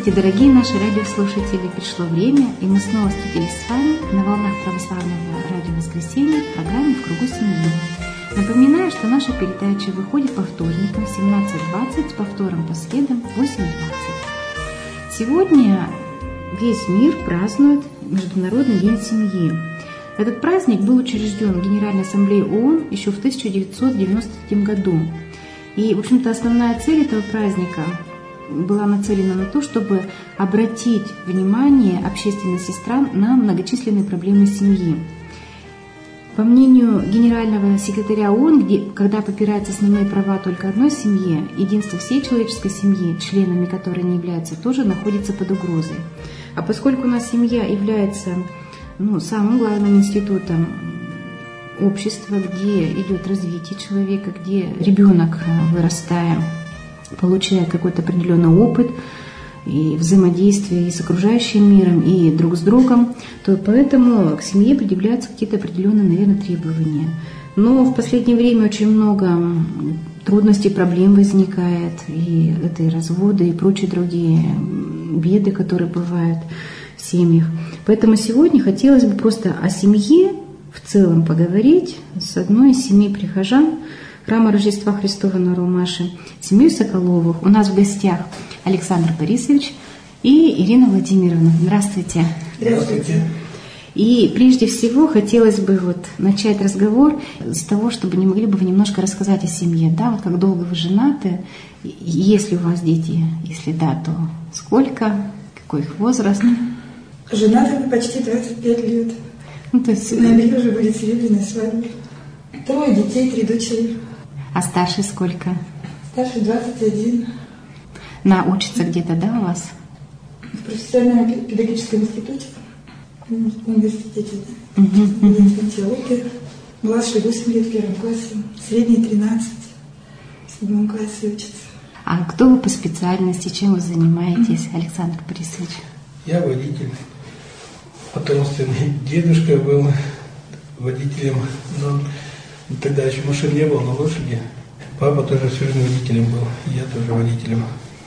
Здравствуйте, дорогие наши радиослушатели! Пришло время, и мы снова встретились с вами на волнах православного радио «Воскресенье» в программе «В кругу семьи». Напоминаю, что наша передача выходит по вторникам в 17:20, с повтором по средам в 8:20. Сегодня весь мир празднует Международный день семьи. Этот праздник был учрежден Генеральной Ассамблеей ООН еще в 1993 году. И, в общем-то, основная цель этого праздника была нацелена на то, чтобы обратить внимание общественности стран на многочисленные проблемы семьи. По мнению генерального секретаря ООН, когда попираются основные права только одной семьи, единство всей человеческой семьи, членами которой не являются, тоже находится под угрозой. А поскольку у нас семья является самым главным институтом общества, где идет развитие человека, где ребенок, вырастая, получая какой-то определенный опыт и взаимодействие и с окружающим миром, и друг с другом, то поэтому к семье предъявляются какие-то определенные, наверное, требования. Но в последнее время очень много трудностей, проблем возникает, и это и разводы, и прочие другие беды, которые бывают в семьях. Поэтому сегодня хотелось бы просто о семье в целом поговорить с одной из семей прихожан Храма Рождества Христова на Уралмаше, семьей Соколовых. У нас в гостях Александр Борисович и Ирина Владимировна. Здравствуйте. Здравствуйте. И прежде всего хотелось бы начать разговор с того, чтобы не могли бы вы немножко рассказать о семье. Да, как долго вы женаты, есть ли у вас дети, если да, то сколько, какой их возраст? Женаты мы почти 25 лет. То есть в ноябре уже будет серебряная свадьба. 3 детей, 3 дочери. А старший сколько? Старший 21. Учится где-то, да, у вас? В профессиональном педагогическом институте, в университете. Теология. Младший 8 лет в 1 классе, средний 13, в 7 классе учится. А кто вы по специальности, чем вы занимаетесь, Александр Борисович? Я водитель. Потомственный дедушка был водителем, но тогда еще машин не было, на лошади. Папа тоже всю жизнь водителем был, я тоже водителем.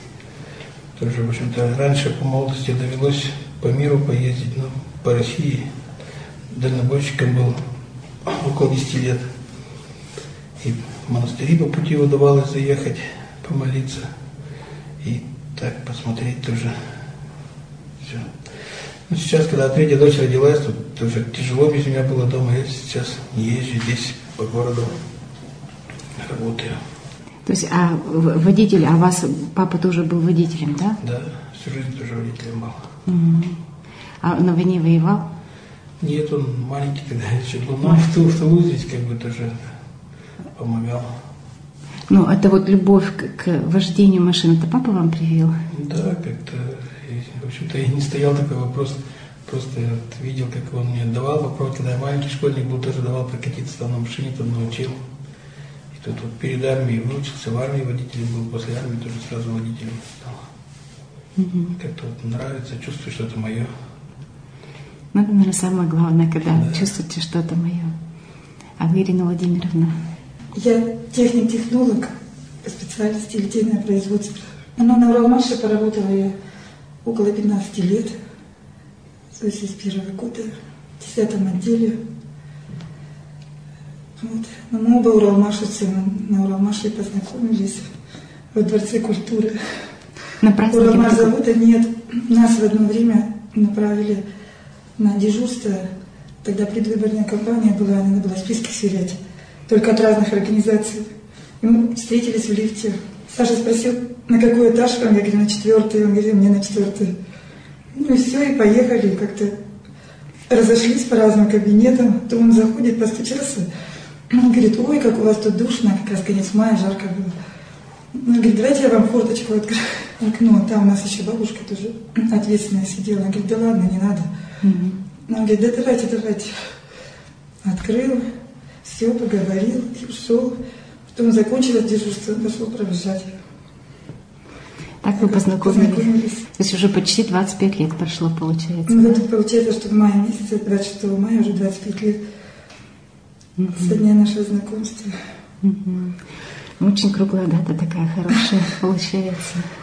Тоже, в общем-то, раньше по молодости довелось по миру поездить, по России. Дальнобойщиком был около 10 лет. И в монастыри по пути удавалось заехать, помолиться. И так посмотреть тоже. Все. Сейчас, когда 3-я дочь родилась, тут тоже тяжело без меня было дома. Я сейчас не езжу здесь по городу, работаю. То есть, водитель, а вас папа тоже был водителем, да? Да, всю жизнь тоже водителем был. А на войне воевал? Нет, он маленький тогда еще был. Но в тылу здесь тоже помогал. Это любовь к вождению машины, это папа вам привил? Да, как-то, в общем-то, и не стоял такой вопрос. Просто видел, как он мне давал попробовать. Когда я маленький школьник был, тоже давал прокатиться там на машине, там научил. И тут перед армией выучился, в армии водителем был, после армии тоже сразу водителем стал. Как-то нравится, чувствую, что это мое. Это, наверное, самое главное, когда чувствуете, что это мое. А вы, Ирина Владимировна? Я техник-технолог по специальности литейное производство. На Уралмаше поработала я около 15 лет, с 1981 года, в 10 отделе. Мы оба уралмашевцы, на Уралмаше познакомились во Дворце культуры. На празднике? Уралмашзавода нет. Нас в одно время направили на дежурство. Тогда предвыборная кампания была, надо было списки сверять, только от разных организаций. И мы встретились в лифте. Саша спросил, на какой этаж вам? Я говорю, на 4-й. Он говорит, мне на 4-й. И все, и поехали. Как-то разошлись по разным кабинетам. То он заходит, постучался. Он говорит, ой, как у вас тут душно. Как раз конец мая, жарко было. Он говорит, давайте я вам форточку открою. Окно. Там у нас еще бабушка тоже ответственная сидела. Он говорит, да ладно, не надо. Он говорит, да давайте. Открыл. Все, поговорил и ушел. Потом закончилось дежурство, он пошел провожать. Так вы познакомились. То есть уже почти 25 лет прошло, получается. Получается, что в мае месяце, 26 мая, уже 25 лет со дня нашего знакомства. Очень круглая дата такая хорошая получается.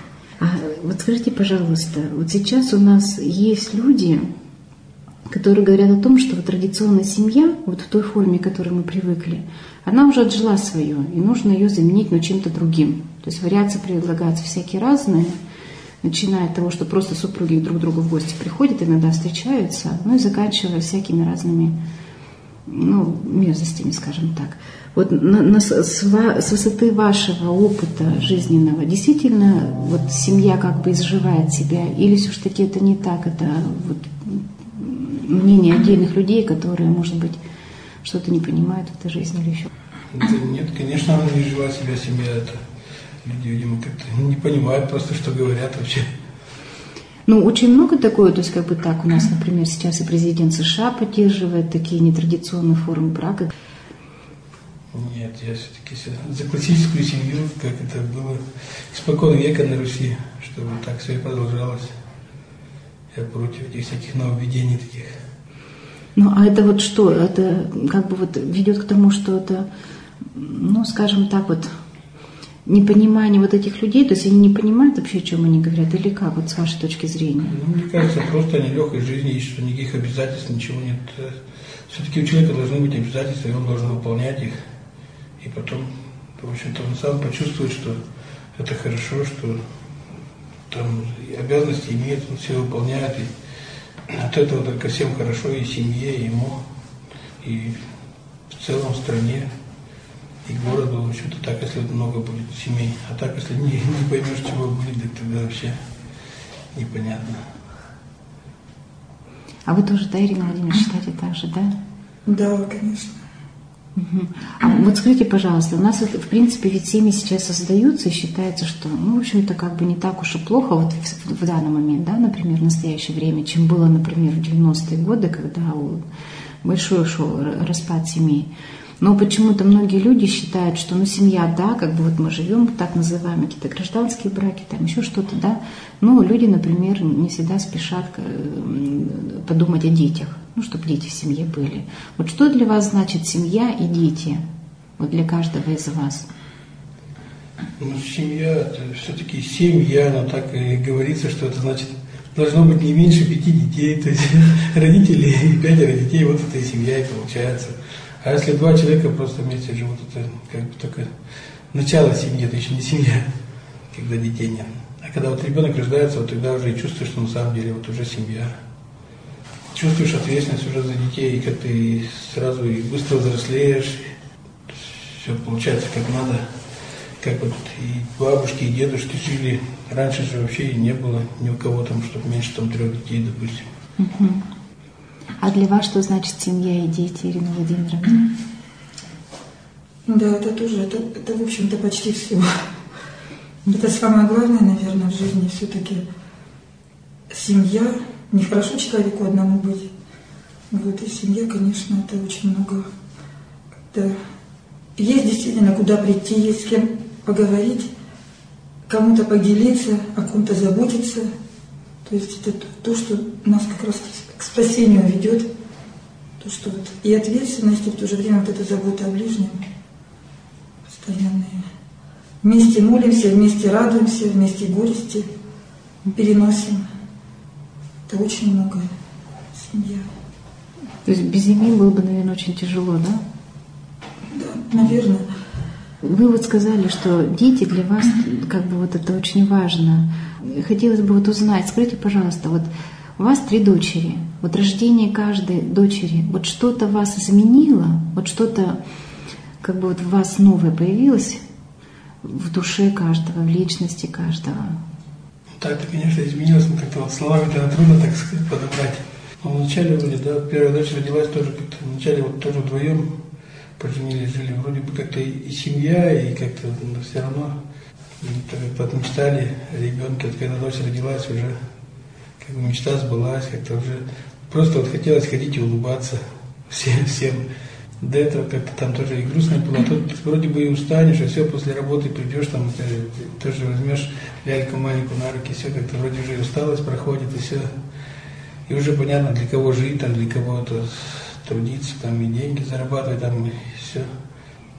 А вот скажите, пожалуйста, вот сейчас у нас есть люди, которые говорят о том, что вот традиционная семья, вот в той форме, к которой мы привыкли, она уже отжила свое, и нужно ее заменить чем-то другим. То есть вариации предлагаются всякие разные, начиная от того, что просто супруги друг к другу в гости приходят, иногда встречаются, ну и заканчивая всякими разными, мерзостями, скажем так. Вот с высоты вашего опыта жизненного, действительно, вот семья как бы изживает себя, или все-таки это не так, это вот мнение отдельных людей, которые, может быть, что-то не понимают в этой жизни или еще? Нет, конечно, она не жила себя, семья это. Люди, видимо, как-то не понимают просто, что говорят вообще. Очень много такое, то есть как бы так у нас, например, сейчас и президент США поддерживает такие нетрадиционные формы брака. Нет, я все-таки за классическую семью, как это было испокон века на Руси, чтобы так все и продолжалось. Я против этих всяких нововведений таких. А это вот что? Это как бы вот ведет к тому, что это, скажем так, вот непонимание вот этих людей, то есть они не понимают вообще, о чем они говорят, или как, вот с вашей точки зрения? Мне кажется, просто они легкой жизни ищут, что никаких обязательств, ничего нет. Все-таки у человека должны быть обязательства, и он должен выполнять их. И потом, в общем-то, он сам почувствует, что это хорошо, что там обязанности имеет, он все выполняет. И от этого только всем хорошо, и семье, и ему, и в целом стране, и городу. В общем-то, так, если много будет семей. А так, если не поймешь, чего будет, так тогда вообще непонятно. А вы тоже, да, Ирина Владимировна, считаете так же, да? Да, конечно. Угу. А вот скажите, пожалуйста, у нас, в принципе, ведь семьи сейчас создаются, и считается, что, в общем-то, как бы не так уж и плохо вот в данный момент, да, например, в настоящее время, чем было, например, в 90-е годы, когда большой шел распад семей. Но почему-то многие люди считают, что, семья, да, как бы вот мы живем, так называемые какие-то гражданские браки, там еще что-то, да, но люди, например, не всегда спешат подумать о детях, чтобы дети в семье были. Вот что для вас значит семья и дети, вот для каждого из вас? Семья, это все-таки семья, но так и говорится, что это значит, должно быть не меньше 5 детей, то есть родители и 5 детей, вот это и семья и получается. А если 2 человека просто вместе живут, это как бы только начало семьи, это еще не семья, когда детей нет. А когда вот ребенок рождается, вот тогда уже и чувствуешь, что на самом деле вот уже семья. Чувствуешь ответственность уже за детей, и как ты сразу и быстро взрослеешь, все получается как надо. Как вот и бабушки, и дедушки жили. Раньше же вообще и не было ни у кого там, чтобы меньше 3 детей, допустим. Угу. А для вас что значит семья и дети, Ирина Владимировна? Да, это тоже, это в общем-то почти все. Это самое главное, наверное, в жизни все-таки семья. Нехорошо человеку одному быть. Вот, и семья, конечно, это очень много. Да. Есть действительно куда прийти, есть с кем поговорить, кому-то поделиться, о ком-то заботиться. То есть это то, что нас как раз к спасению ведет. То, что вот и ответственность, и в то же время вот эта забота о ближнем постоянная. Вместе молимся, вместе радуемся, вместе горести переносим. Это очень многое. Семья. То есть без семьи было бы, наверное, очень тяжело, да? Да, наверное. Вы вот сказали, что дети для вас, как бы вот это очень важно. Хотелось бы вот узнать, скажите, пожалуйста, вот у вас 3 дочери, вот рождение каждой дочери, вот что-то вас изменило, вот что-то как бы вот в вас новое появилось в душе каждого, в личности каждого? Так, это, конечно, изменилось, но как-то вот словами-то трудно, так сказать, подобрать. Но вначале вроде, да, первая дочь родилась тоже как-то, вначале вот тоже вдвоем поженились, жили, вроде бы как-то и семья, и как-то, но все равно как-то мечтали о ребенке. Вот когда дочь родилась, уже как бы мечта сбылась, как-то уже просто вот хотелось ходить и улыбаться всем. До этого как-то там тоже и грустно было, а тут вроде бы и устанешь, а все, после работы придешь, там тоже возьмешь ляльку маленькую на руки, все как-то вроде уже и усталость проходит, и все. И уже понятно, для кого жить, там, для кого-то трудиться, там, и деньги зарабатывать, там, и все.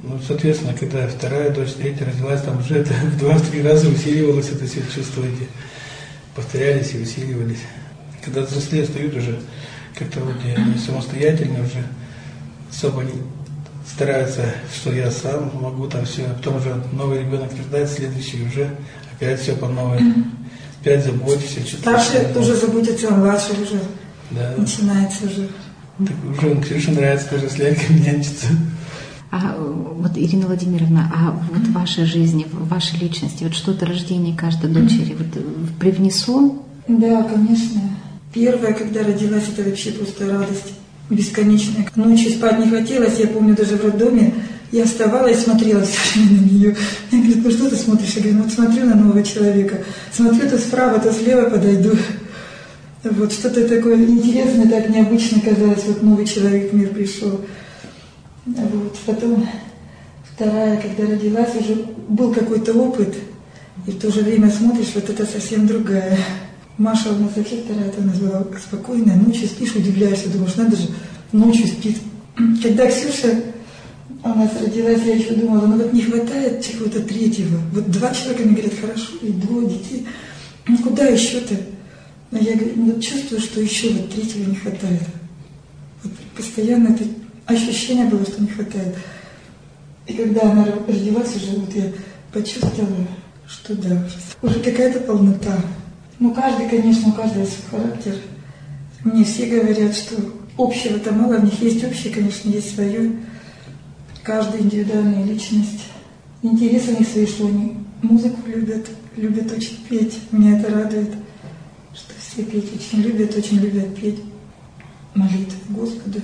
Ну, соответственно, когда вторая дочь, третья родилась, там уже это в 2-3 раза усиливалось это все чувство, эти повторялись и усиливались. Когда взрослее встают уже, как-то вроде они самостоятельно уже особо не стараются, что я сам могу там все, а потом уже новый ребенок рождается, следующий уже опять все по новой, опять заботишься. Старший уже заботится о младшем уже, да. Начинается уже. Так уже Ксюше нравится тоже с Ленкой нянчиться. А вот, Ирина Владимировна, а вот в вашей жизни, в вашей личности, вот что-то рождение каждой дочери вот привнесло? Да, конечно. Первая, когда родилась, это вообще просто радость бесконечная. Ночью спать не хотелось, я помню, даже в роддоме я вставала и смотрела все время на нее. Она говорит, ну что ты смотришь? Я говорю, ну вот смотрю на нового человека. Смотрю то справа, то слева подойду. Вот что-то такое интересное, так необычно казалось, вот новый человек в мир пришел. Вот. Потом вторая, когда родилась, уже был какой-то опыт, и в то же время смотришь, вот это совсем другая. Маша у нас вообще вторая, это у нас была спокойная, ночью спишь, удивляешься, думаешь, надо же, ночью спит. Когда Ксюша у нас родилась, я еще думала, ну вот не хватает чего-то третьего. Вот 2 человека мне говорят, хорошо, и 2 детей, ну куда еще-то? Но я говорю, ну, вот чувствую, что еще вот третьего не хватает. Вот постоянно это ощущение было, что не хватает. И когда она родилась, уже вот я почувствовала, что да, уже какая-то полнота. Ну, каждый, конечно, у каждого свой характер. Мне все говорят, что общего-то мало, в них есть общее, конечно, есть свое. Каждая индивидуальная личность. Интересы у них свои, что они музыку любят очень петь. Меня это радует, что все петь очень любят петь молитвы Господу.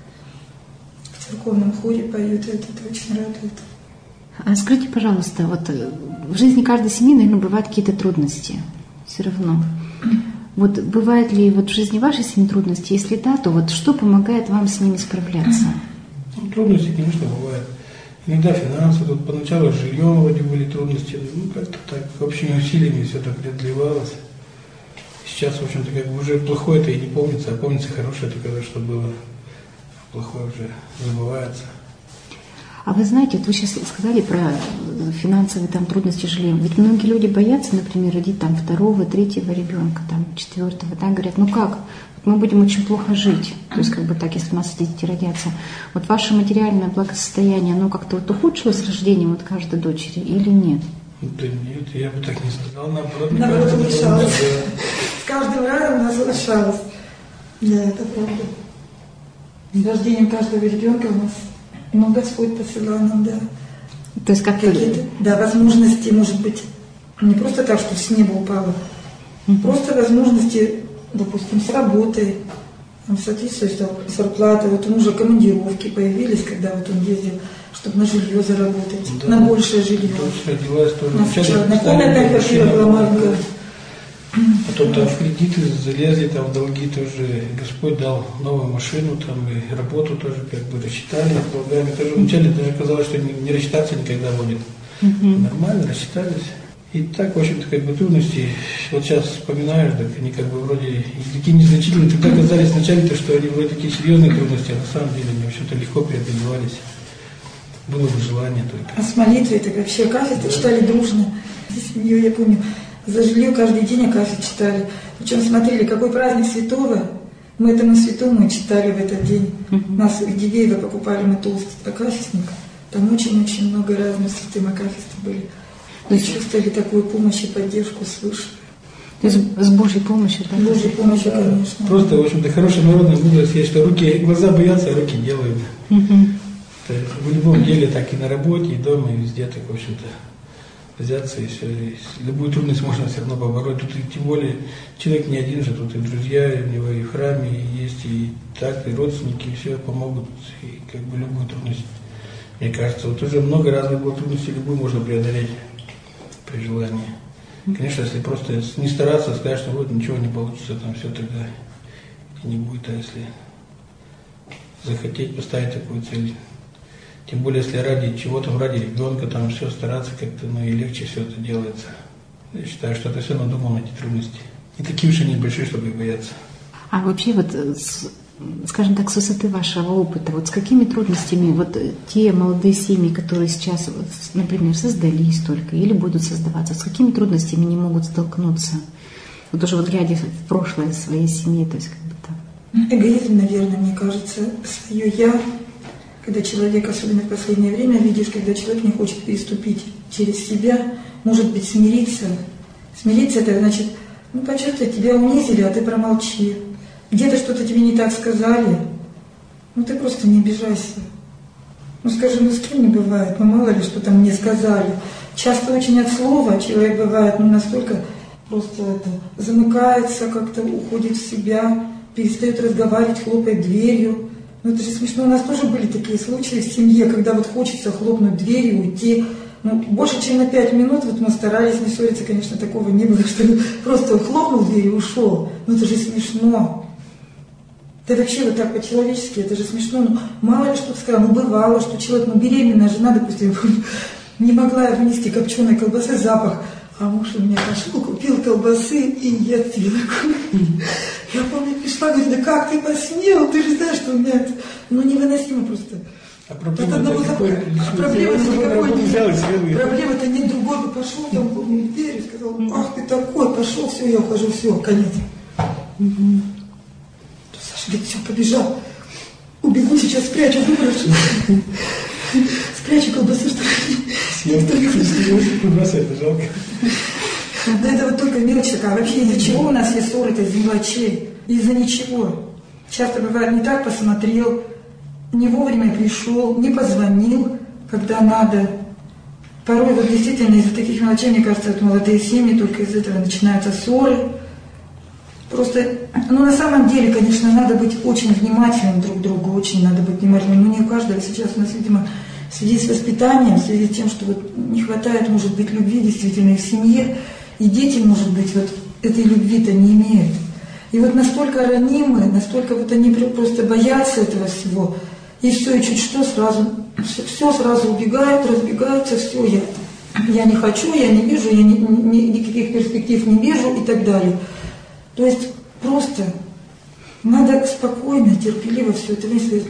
В церковном хоре поют, это очень радует. А скажите, пожалуйста, вот в жизни каждой семьи, наверное, бывают какие-то трудности все равно. Вот бывают ли вот в жизни вашей семьи трудности? Если да, то вот что помогает вам с ними справляться? Ну, трудности, конечно, бывают. Иногда финансы, тут поначалу с жильем вроде были трудности, ну как-то так общими усилиями все это преодолевалось. Сейчас, в общем-то, как бы уже плохое-то и не помнится, а помнится хорошее только, что было. Плохое уже забывается. А вы знаете, вот вы сейчас сказали про финансовые там трудности с жильем. Ведь многие люди боятся, например, родить там 2-го, 3-го ребенка, там 4-го, да, говорят, ну как, мы будем очень плохо жить. То есть как бы так, если у нас дети родятся. Вот ваше материальное благосостояние, оно как-то вот ухудшилось с рождением вот каждой дочери или нет? Да нет, я бы так не сказал, наоборот. Наоборот, улучшалось. С каждым разом у нас улучшалось. Да, это правда. С рождением каждого ребенка у нас, ну, Господь посылал нам, да. То есть как какие-то, да, возможности, может быть, не просто так, что с неба упало, просто возможности, допустим, с работой, соответствующая зарплата, вот у мужа командировки появились, когда вот он ездил, чтобы на жилье заработать, да, на большее жилье. Родилась тоже. У нас однокомнатная квартира была маленькая. Потом там в кредиты залезли, там в долги тоже. Господь дал новую машину, там и работу тоже как бы рассчитали с долгами. Тоже вначале даже казалось, что не рассчитаться никогда будет. Нормально рассчитались. И так, в общем-то, как бы трудности, вот сейчас вспоминаешь, так они как бы вроде и такие незначительные, тогда казались вначале-то, что они вроде такие серьезные трудности, а на самом деле они, в общем-то, легко преодолевались. Было бы желание только. А с молитвой так вообще акафисты читали дружно. С семьей, я помню, за жилье каждый день акафист читали. Причем смотрели, какой праздник святого, мы этому святому читали в этот день. У нас в Дивеево покупали мы толстый акафистник. Там очень-очень много разных святым акафистов были. Мы чувствовали такую помощь и поддержку свыше. То есть с Божьей помощью, да? С Божьей помощью, да, конечно. Просто, в общем-то, хорошая народная мудрость есть, что глаза боятся, а руки делают. В любом деле, так и на работе, и дома, и везде, так, в общем-то, взяться и все. И любую трудность можно все равно побороть. Тут и тем более человек не один же, тут и друзья, и у него и в храме есть, и так, и родственники, и все помогут. И как бы любую трудность, мне кажется, вот уже много разных было трудностей, любую можно преодолеть при желании. Конечно, если просто не стараться, сказать, что вот ничего не получится, там все тогда и не будет, а если захотеть поставить такую цель. Тем более, если ради чего-то, ради ребенка, там все стараться как-то, ну и легче все это делается. Я считаю, что это все надумано, эти трудности. И такие уж они большие, чтобы их бояться. А вообще вот скажем так, с высоты вашего опыта, вот с какими трудностями вот те молодые семьи, которые сейчас, например, создались только или будут создаваться, с какими трудностями не могут столкнуться? Вот уже вот глядя в прошлое своей семьи, то есть как бы так. Эгоизм, наверное, мне кажется, свое «я», когда человек, особенно в последнее время, видишь, когда человек не хочет переступить через себя, может быть, смириться. Смириться – это значит, почувствуй, тебя унизили, а ты промолчи. Где-то что-то тебе не так сказали, ты просто не обижайся. Скажи, с кем не бывает, мало ли что-то мне сказали. Часто очень от слова человек бывает, настолько просто замыкается, как-то уходит в себя, перестает разговаривать, хлопает дверью. Это же смешно, у нас тоже были такие случаи в семье, когда хочется хлопнуть дверью, уйти. Больше, чем на 5 минут мы старались не ссориться, конечно, такого не было, что просто хлопнул дверь и ушел. Это же смешно. Это вообще вот так по-человечески, это же смешно. Мало ли что сказал, бывало, что человек, беременная жена, допустим, не могла вынести копченой колбасы запах, а муж у меня пошел, купил колбасы и ест ее. Я помню, пришла, говорит, да как ты посмел, ты же знаешь, что у меня это, невыносимо просто. А проблема-то проблема-то нет, другой бы пошел, там хлопнул дверь и сказал, ах ты такой, пошел, все, я ухожу, все, конец. Саша говорит, все, побежал. Убегу сейчас, спрячу, выброшу. Спрячу колбасу, что никто не хочет. Это жалко. Да это вот только мелочь такая. Вообще из-за чего у нас есть ссоры-то, из мелочей? Из-за ничего. Часто бывает, не так посмотрел, не вовремя пришел, не позвонил, когда надо. Порой действительно из-за таких мелочей, мне кажется, молодые семьи, только из этого начинаются ссоры. Просто, на самом деле, конечно, надо быть очень внимательным друг к другу, очень надо быть внимательным. Но не у каждого сейчас у нас, видимо, в связи с воспитанием, в связи с тем, что не хватает, может быть, любви действительно в семье, и дети, может быть, этой любви-то не имеют. И настолько ранимы, настолько они просто боятся этого всего, и все, и чуть что сразу убегают, разбегаются, все, я не хочу, я не вижу, я никаких перспектив не вижу и так далее. То есть просто надо спокойно, терпеливо все это вынести.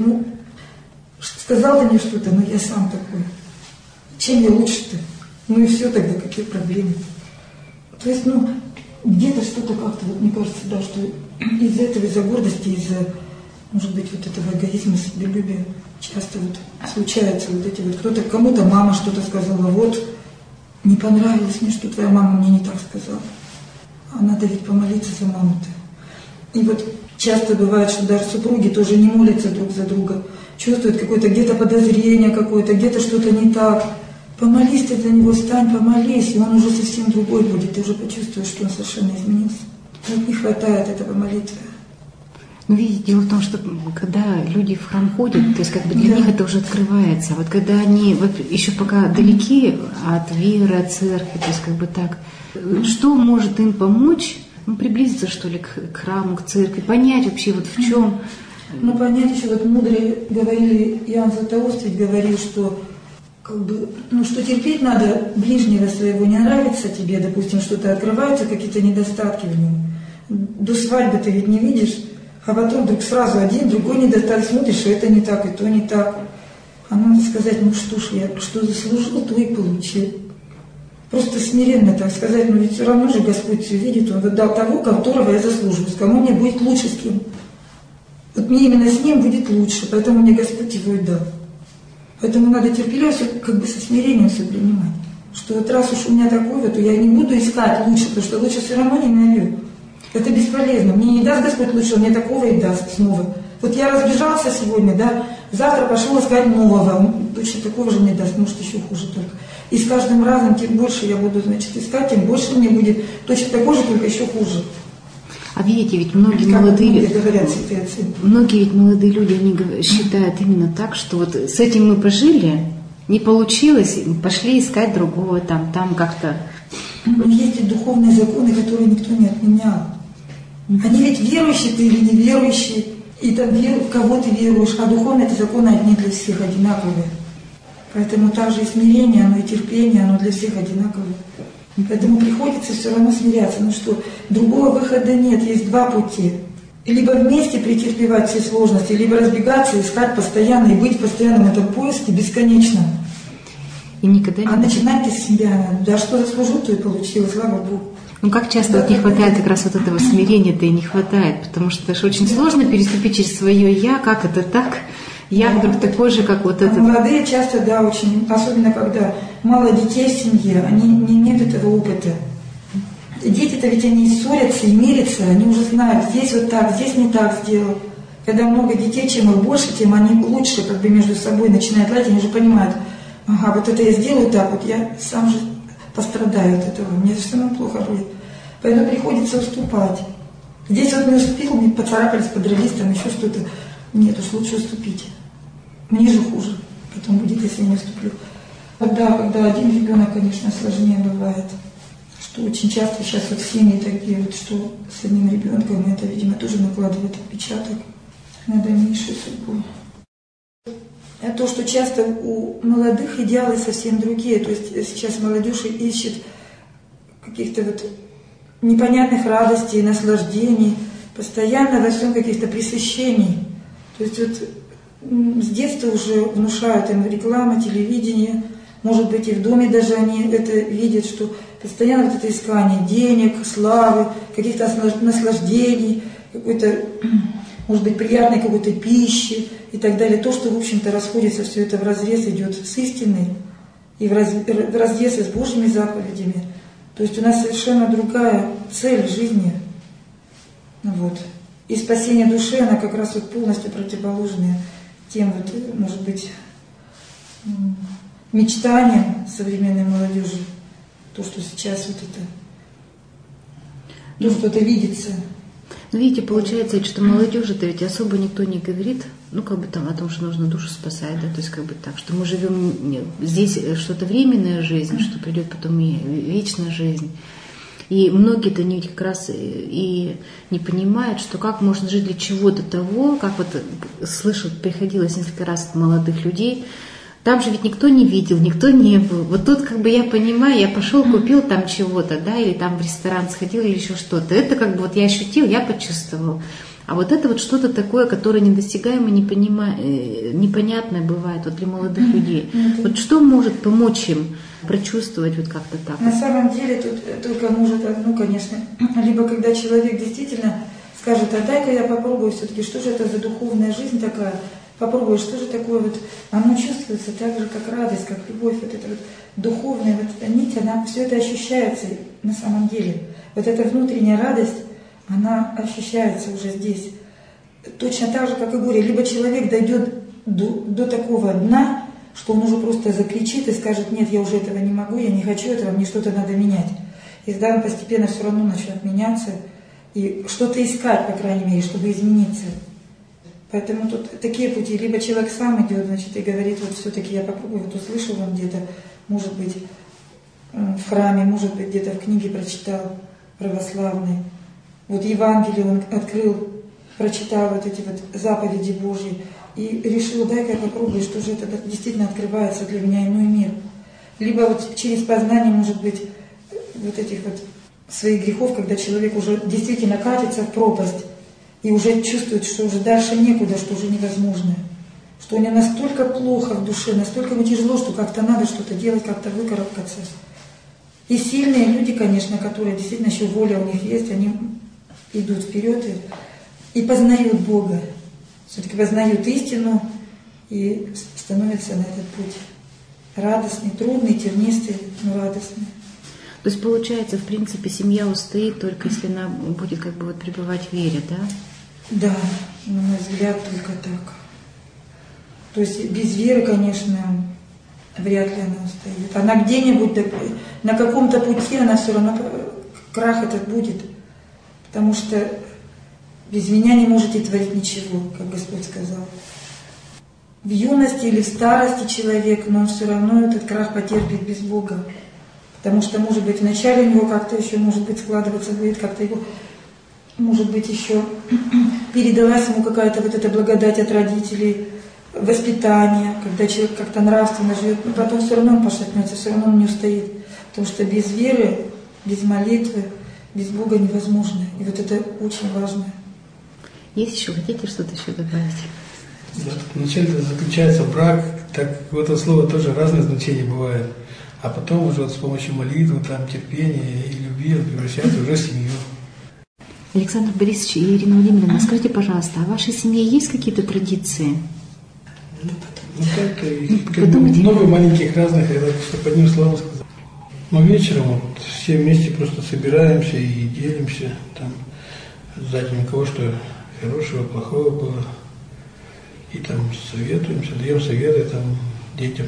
Сказал ты мне что-то, я сам такой. Чем я лучше-то? И все тогда, какие проблемы? То есть, где-то что-то как-то, мне кажется, да, что из-за этого, из-за гордости, из-за, может быть, этого эгоизма, себелюбия часто случается эти кто-то, кому-то мама что-то сказала, не понравилось мне, что твоя мама мне не так сказала. А надо ведь помолиться за маму-то. И часто бывает, что даже супруги тоже не молятся друг за друга, чувствуют какое-то где-то подозрение какое-то, где-то что-то не так. Помолись ты за него, стань, помолись, и он уже совсем другой будет, ты уже почувствуешь, что он совершенно изменился. Не хватает этого молитвы. Видите, дело в том, что когда люди в храм ходят, то есть для них это уже открывается. Когда они еще пока далеки от веры, от церкви, то есть так, что может им помочь, приблизиться, что ли, к храму, к церкви, понять вообще в чем? Понять еще, мудрые говорили, Иоанн Златоуст ведь говорил, что что терпеть надо ближнего своего, не нравится тебе, допустим, что-то открывается, какие-то недостатки в нем. До свадьбы ты ведь не видишь, а потом вдруг сразу один, другой недостаток, смотришь, что это не так, и то не так. А надо сказать, что ж я, что заслужил, то и получил. Просто смиренно так сказать, ведь все равно же Господь все видит, Он дал того, которого я заслуживаю, с кому мне будет лучше, с кем. Мне именно с ним будет лучше, поэтому мне Господь его и дал. Поэтому надо терпеливо все, со смирением все принимать. Что раз уж у меня такое, то я не буду искать лучше, потому что лучше все равно не найду. Это бесполезно. Мне не даст Господь лучше, Он мне такого и даст снова. Я разбежался сегодня, завтра пошел искать нового. Точно такого же мне даст, может еще хуже только. И с каждым разом тем больше я буду, искать, тем больше мне будет точно такой же, только еще хуже. А видите, ведь многие молодые люди, они считают именно так, что с этим мы пожили, не получилось, пошли искать другого, там как-то. Есть и духовные законы, которые никто не отменял. Они ведь верующие ты или неверующий, и в кого ты веруешь, а духовные это законы одни для всех одинаковые. Поэтому также и смирение, оно и терпение, оно для всех одинаковое. Поэтому приходится все равно смиряться. Другого выхода нет, есть два пути. либо вместе претерпевать все сложности, либо разбегаться, искать постоянно и быть в постоянном этом поиске бесконечном. И никогда не... А начинайте с себя. Да что заслужил, то и получилось, слава Богу. Ну как часто вот не хватает как раз вот этого смирения-то и не хватает, потому что это же очень сложно переступить через свое «я», как это так, я вдруг такой же, как вот этот. Молодые часто, да, очень, особенно когда мало детей в семье, они не имеют этого опыта. Дети-то ведь они ссорятся и мирятся, они уже знают, здесь вот так, здесь не так сделал. Когда много детей, чем их больше, тем они лучше как бы между собой начинают ладить, они уже понимают, ага, вот это я сделаю так, вот я сам же пострадаю от этого, мне все равно плохо будет. Поэтому приходится уступать. Здесь вот не уступил, мне поцарапались, подрались, там еще что-то. Нет, уж лучше уступить. Мне же хуже потом будет, если не уступлю. Когда один ребенок, конечно, сложнее бывает. Что очень часто сейчас вот семьи такие, вот, что с одним ребенком, это, видимо, тоже накладывает отпечаток на дальнейшую судьбу. А то, что часто у молодых идеалы совсем другие, то есть сейчас молодежь ищет каких-то вот непонятных радостей, наслаждений, постоянно во всем каких-то пресыщений. То есть вот с детства уже внушают им реклама, телевидение, может быть и в доме даже они это видят, что постоянно вот это искание денег, славы, каких-то наслаждений, какой-то, может быть, приятной какой-то пищи и так далее. То, что, в общем-то, расходится, все это вразрез идет с истиной и вразрез с Божьими заповедями. То есть у нас совершенно другая цель жизни. Вот. И спасение души, она как раз вот полностью противоположная тем, вот, может быть, мечтаниям современной молодежи. То, что сейчас вот это, то, что это видится. Ну, видите, получается, что молодежи-то ведь особо никто не говорит, ну, как бы там о том, что нужно душу спасать, да, то есть как бы так, что мы живем здесь что-то временная жизнь, что придет потом и вечная жизнь. И многие-то не как раз и не понимают, что как можно жить для чего-то того, как вот слышу, приходилось несколько раз от молодых людей. Там же ведь никто не видел, никто не был. Вот тут как бы я понимаю, я пошел, купил там чего-то, да, или там в ресторан сходил, или еще что-то. Это как бы вот я ощутил, я почувствовал. А вот это вот что-то такое, которое недосягаемо, непонятное бывает вот для молодых людей. Вот что может помочь им прочувствовать вот как-то так? На самом деле тут только может одно, конечно. Либо когда человек действительно скажет, а дай-ка я попробую все-таки, что же это за духовная жизнь такая, попробую, что же такое вот, оно чувствуется так же, как радость, как любовь, вот эта вот духовная вот эта нить, она все это ощущается на самом деле. Вот эта внутренняя радость, она ощущается уже здесь. Точно так же, как и горе. Либо человек дойдет до такого дна, что он уже просто закричит и скажет, нет, я уже этого не могу, я не хочу этого, мне что-то надо менять. И тогда он постепенно все равно начнет меняться и что-то искать, по крайней мере, чтобы измениться. Поэтому тут такие пути. Либо человек сам идет, значит, и говорит, вот все-таки я попробую, вот услышал он где-то, может быть, в храме, может быть, где-то в книге прочитал православной. Вот Евангелие он открыл, прочитал вот эти вот заповеди Божьи и решил, дай-ка я попробую, что же это действительно открывается для меня иной мир. Либо вот через познание, может быть, вот этих вот своих грехов, когда человек уже действительно катится в пропасть и уже чувствует, что уже дальше некуда, что уже невозможно. Что у него настолько плохо в душе, настолько ему тяжело, что как-то надо что-то делать, как-то выкарабкаться. И сильные люди, конечно, которые действительно еще воля у них есть, они идут вперед и познают Бога. Все-таки познают истину и становятся на этот путь радостный, трудный, тернистый, но радостный. То есть получается, в принципе, семья устоит только если она будет как бы вот пребывать в вере, да? Да, на мой взгляд, только так. То есть без веры, конечно, вряд ли она устоит. Она где-нибудь, на каком-то пути, она все равно, крах этот будет. Потому что без меня не можете творить ничего, как Господь сказал. В юности или в старости человек, но он все равно этот крах потерпит без Бога. Потому что, может быть, вначале у него как-то еще, может быть, складываться будет, как-то его, может быть, еще передалась ему какая-то вот эта благодать от родителей, воспитание, когда человек как-то нравственно живет, но потом все равно он пошатнется, все равно он не устоит. Потому что без веры, без молитвы, без Бога невозможно. И вот это очень важно. Есть еще, хотите что-то еще добавить? Да, вначале заключается брак, так в это слово тоже разные значения бывают. А потом уже вот с помощью молитвы, там, терпения и любви он превращается уже в семью. Александр Борисович и Ирина Владимировна, скажите, пожалуйста, а в вашей семье есть какие-то традиции? Ну так, много маленьких разных, чтобы одним словом сказать. Но вечером вот все вместе просто собираемся и делимся там за день у кого что хорошего, плохого было. И там советуемся, даем советы там детям,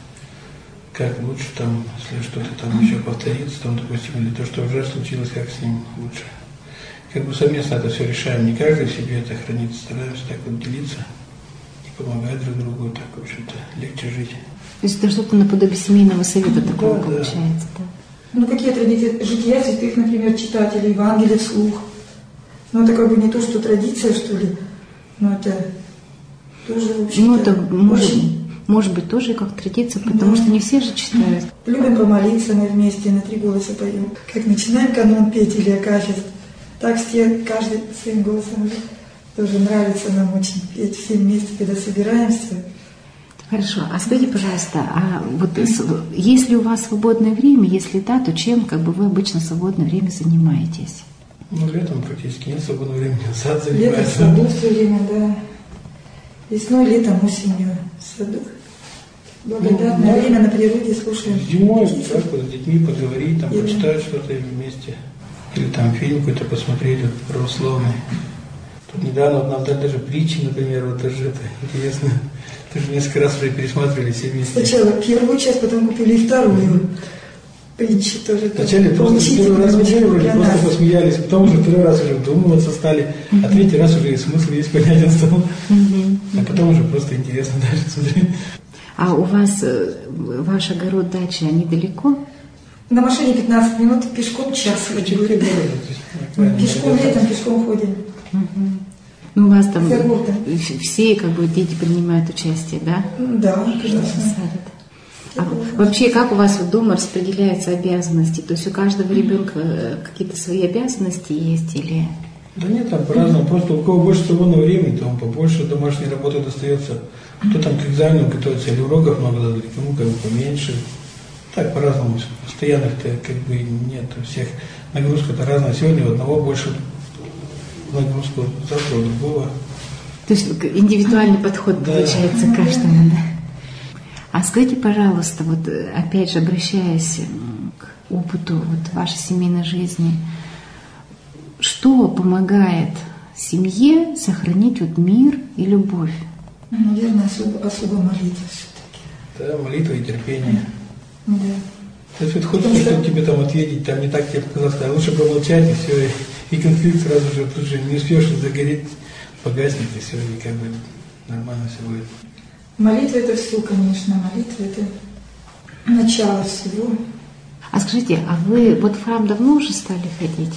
как лучше там, если что-то там еще повторится, там, допустим, или то, что уже случилось, как с ним лучше. Как бы совместно это все решаем, не каждый в себе это хранит, стараемся так вот делиться и помогать друг другу, так, в общем-то, легче жить. То есть это что-то наподобие семейного совета такого да, получается, да? Ну, какие традиции? Жития святых, например, читать или Евангелие вслух. Ну, это как бы не то, что традиция, что ли, но это тоже, в общем-то, ну, это может быть тоже как традиция, потому что не все же читают. Любим помолиться, мы вместе на 3 голоса поем. Как начинаем канон петь или акафист, так все, каждый своим голосом уже тоже нравится нам очень петь все вместе, когда собираемся. Хорошо. А скажите, пожалуйста, а вот есть ли у вас свободное время? Если да, то чем как бы вы обычно в свободное время занимаетесь? Ну, летом практически нет свободного времени, сад Летом в занимается. саду все время, да. Весной, летом, осенью в саду. Благодатное время на природе слушаем. Зимой так вот с детьми поговорить, там, почитать что-то вместе. Или там фильм какой-то посмотреть, вот, православный. Тут недавно вот нам дали даже притчи, например, вот даже это интересно. Тоже несколько раз уже пересматривали все вместе. Сначала первую часть, потом купили и вторую. Притчи тоже. Вначале просто первый раз вроде просто посмеялись, потом уже второй раз уже вдумываться стали, а третий раз уже и смысл есть понятен стал. А потом уже просто интересно дальше смотреть. А у вас ваш огород, дача, они далеко? На машине 15 минут, пешком час. Пешком летом, пешком ходим. Ну, у вас там все как бы дети принимают участие, да? Да, конечно. А вообще, как у вас дома распределяются обязанности? То есть у каждого ребенка какие-то свои обязанности есть или? Да нет, там по-разному. Просто у кого больше свободного времени, тому побольше домашней работы достается. Кто там к экзамену готовится, или уроков много дадут, кому как бы поменьше. Так по-разному. Постоянных-то как бы нет. У всех нагрузка-то разная. Сегодня у одного больше нагрузку, завтра у другого. То есть индивидуальный подход получается каждому, да? А скажите, пожалуйста, вот опять же обращаясь к опыту вот вашей семейной жизни, что помогает семье сохранить вот мир и любовь? Наверное, особо молитва все-таки. Да, молитва и терпение. Да. То есть вот хочется, чтобы тебе там ответить, там не так тебе показалось, а лучше промолчать, и все, и конфликт сразу же тут же не успеешь загореть, погаснет, и все, и как бы нормально все будет. Молитва это все, конечно, молитва это начало всего. А скажите, а вы вот в храм давно уже стали ходить?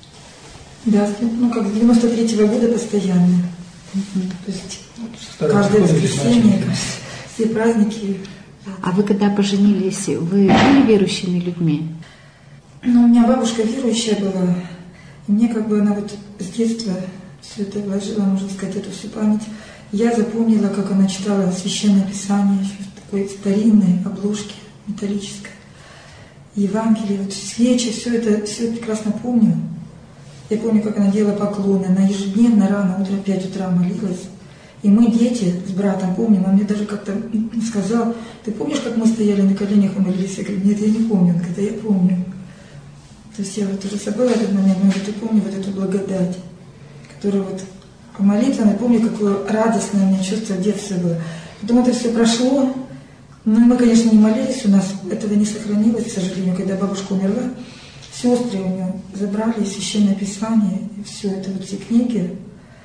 Да, ну как с 93-го года постоянно. То есть каждое воскресенье, все праздники. А вы когда поженились, вы были верующими людьми? Ну, у меня бабушка верующая была, и мне как бы она вот с детства все это вложила, можно сказать, эту всю память. Я запомнила, как она читала Священное Писание, еще в такой старинной обложке металлической. Евангелие, вот свечи, все это прекрасно помню. Я помню, как она делала поклоны, она ежедневно рано, утром в 5 утра молилась. И мы, дети, с братом помним, он мне даже как-то сказал: ты помнишь, как мы стояли на коленях и молились? Я говорю: нет, я не помню. Он говорит: я помню. То есть я вот уже забыла этот момент, но я помню вот эту благодать, которая вот по молитве, я помню, какое радостное у меня чувство в детстве было. Потом это все прошло, но мы, конечно, не молились, у нас этого не сохранилось, к сожалению. Когда бабушка умерла, сестры у нее забрали Священное Писание, и все это, вот все книги.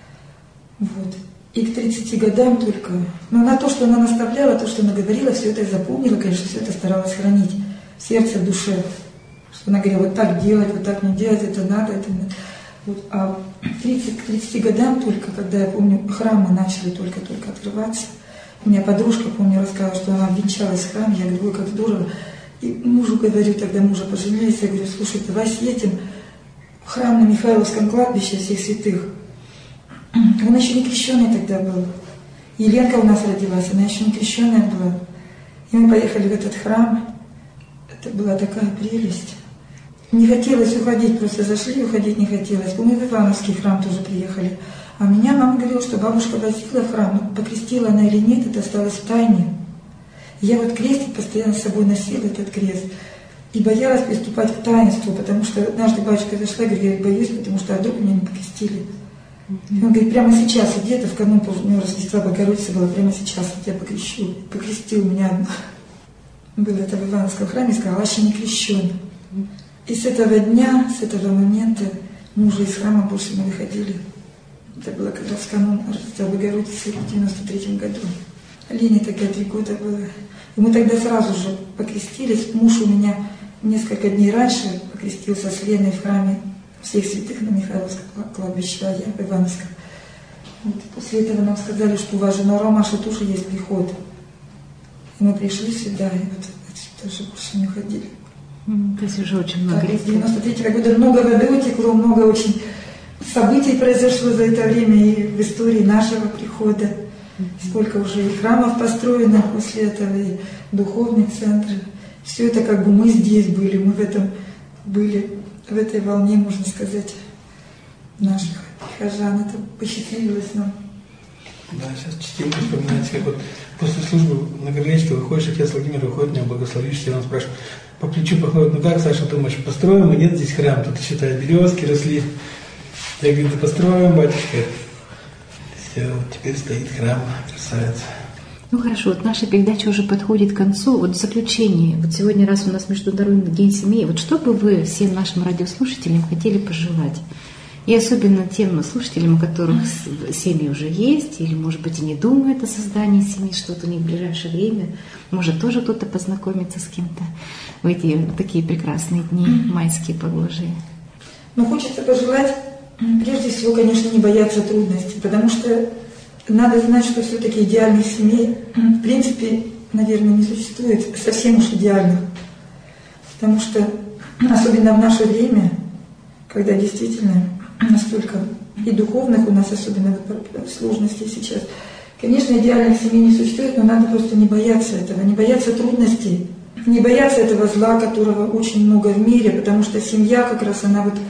Вот. И к 30 годам только, но на то, что она наставляла, то, что она говорила, все это я запомнила, конечно, все это старалась хранить в сердце, в душе. Что она говорила: вот так делать, вот так не делать, это надо, это надо. Вот. А к 30 годам только, когда, я помню, храмы начали только-только открываться, у меня подружка, помню, рассказывала, что она обвенчалась в храме, я говорю: ой, как здорово. И мужу говорю, тогда мужа поженились, я говорю: слушай, давай съедем в храм на Михайловском кладбище всех святых. Он еще не крещеный тогда был. Еленка у нас родилась, она еще не крещеная была. И мы поехали в этот храм. Это была такая прелесть. Не хотелось уходить, просто зашли, уходить не хотелось. Мы в Ивановский храм тоже приехали. А меня мама говорила, что бабушка возила в храм, но покрестила она или нет, это осталось в тайне. Я вот крестик постоянно с собой носила, этот крест. И боялась приступать к таинству, потому что однажды батюшка зашла и говорит, я боюсь, потому что вдруг меня не покрестили. И он говорит, прямо сейчас, где-то в канун у него Рождества Богородицы было, прямо сейчас я тебя покрещу. Покрестил меня одна. Было это в Ивановском храме, и сказал, вообще не крещен. И с этого дня, с этого момента мы уже из храма больше не выходили. Это было как раз канун Рождества Богородицы в 93 году. Лене тогда 3 года было. И мы тогда сразу же покрестились. Муж у меня несколько дней раньше покрестился с Леной в храме всех святых на Михайловском кладбище, а я в Ивановском. Вот. После этого нам сказали, что у вас же на Ромаше тоже есть приход. И мы пришли сюда, и вот отсюда же больше не уходили. То есть уже очень много лет. С 93 года много воды утекло, много очень событий произошло за это время и в истории нашего прихода. Сколько уже и храмов построено после этого, и духовный центр. Все это как бы мы здесь были, мы в этом были, в этой волне, можно сказать, наших прихожан. Это посчастливилось нам. Да, сейчас частенько вспоминается, как вот после службы на Гринечке выходишь, отец Владимир выходит, меня благословишься, и он спрашивает, по плечу похлопает, ну как, Саша, думаешь, построим, и нет здесь храм, тут, считай, березки росли. Я говорю, да построим, батюшка. Все, вот теперь стоит храм, красавица. Ну хорошо, вот наша передача уже подходит к концу. Вот в заключение, вот сегодня раз у нас Международный день семьи, вот что бы вы всем нашим радиослушателям хотели пожелать? И особенно тем слушателям, у которых семьи уже есть, или, может быть, и не думают о создании семьи, что-то у них в ближайшее время, может, тоже кто-то познакомиться с кем-то в эти такие прекрасные дни, майские погожие. Но хочется пожелать, прежде всего, конечно, не бояться трудностей, потому что надо знать, что все-таки идеальных семей, в принципе, наверное, не существует совсем уж идеальных. Потому что, особенно в наше время, когда действительно настолько и духовных у нас особенно сложностей сейчас, конечно, идеальных семей не существует, но надо просто не бояться этого, не бояться трудностей, не бояться этого зла, которого очень много в мире, потому что семья как раз,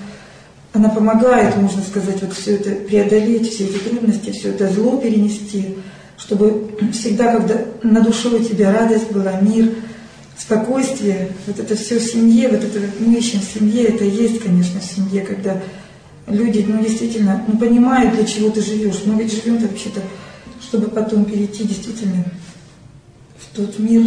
она помогает, можно сказать, вот все это преодолеть, все эти трудности, все это зло перенести, чтобы всегда, когда на душе у тебя радость была, мир, спокойствие, вот это все в семье, вот это мы ищем в семье, это есть, конечно, в семье, когда люди, действительно, понимают, для чего ты живешь. Мы ведь живем вообще-то, чтобы потом перейти действительно в тот мир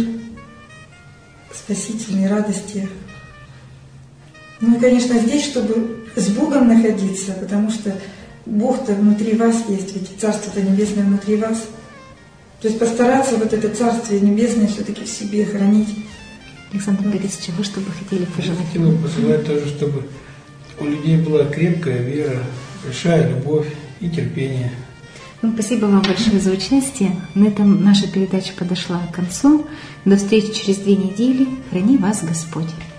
спасительной радости. Ну и, конечно, здесь, чтобы с Богом находиться, потому что Бог-то внутри вас есть, ведь Царство-то Небесное внутри вас. То есть постараться вот это Царствие Небесное все-таки в себе хранить. Александр Борисович, вы что бы хотели пожелать? Я хотел бы пожелать тоже, чтобы у людей была крепкая вера, большая любовь и терпение. Спасибо вам большое за участие. На этом наша передача подошла к концу. До встречи через 2 недели. Храни вас Господь.